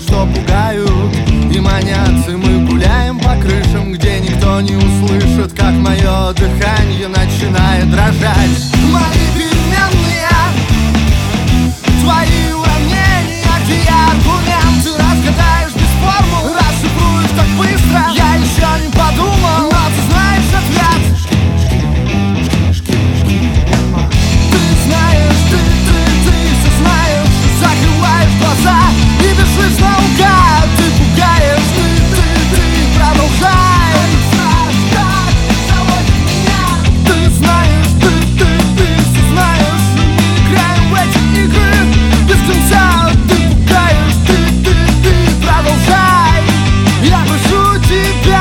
что пугают и манят. И мы гуляем по крышам, где никто не услышит, как мое дыхание начинает дрожать. Мои переменные, твои уравнения, где я аргументы разгадаешь без формул, расшифруешь так быстро. Я еще не подумал, но ты знаешь ответ. Ты знаешь, ты все знаешь, закрываешь глаза и бежишь наугад. Ты пугаешь, ты продолжай. Ты знаешь, ты все знаешь, мы играем в эти игры без конца. Ты пугаешь, ты продолжай. Я прошу тебя,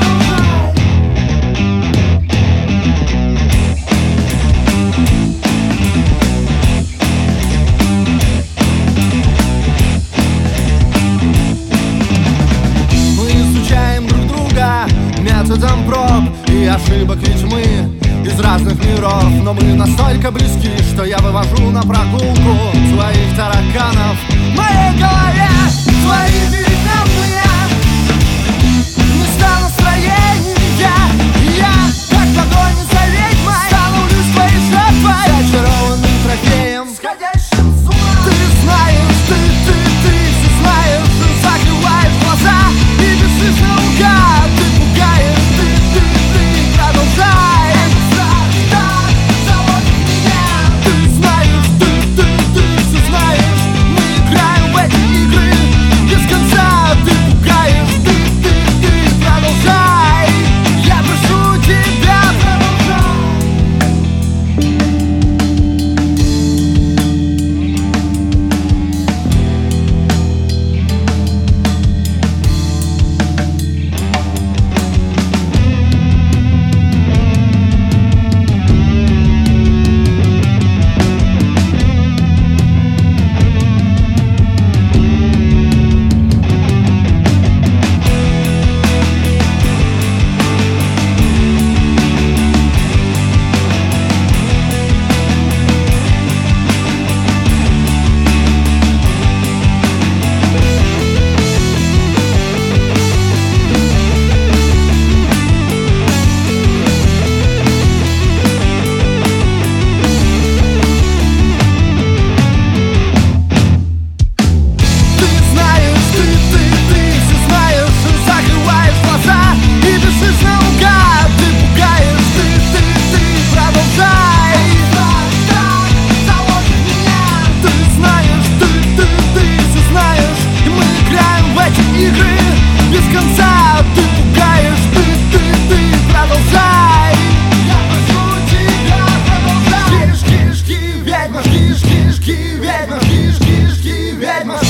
методом проб и ошибок, ведь мы из разных миров, но мы настолько близки, что я вывожу на прогулку своих тараканов в моей голове. Твои переменные места настроения, я, как погоня за ведьмой, становлюсь твоей жертвой, зачарованным трофеем, сходящим с ума. Ты знаешь, ты все знаешь, закрываешь глаза и бежишь наугад. Ты пугаешь, ты продолжай. Ты знаешь, ты все знаешь, мы играем в эти игры без конца. Ты пугаешь, ты продолжай. Я прошу тебя, продолжай. Игры без конца. Ты пугаешь, ты продолжай. Я прошу тебя, продолжай. Кишки, ведьма, кишки, ведьма, кишки, ведьма.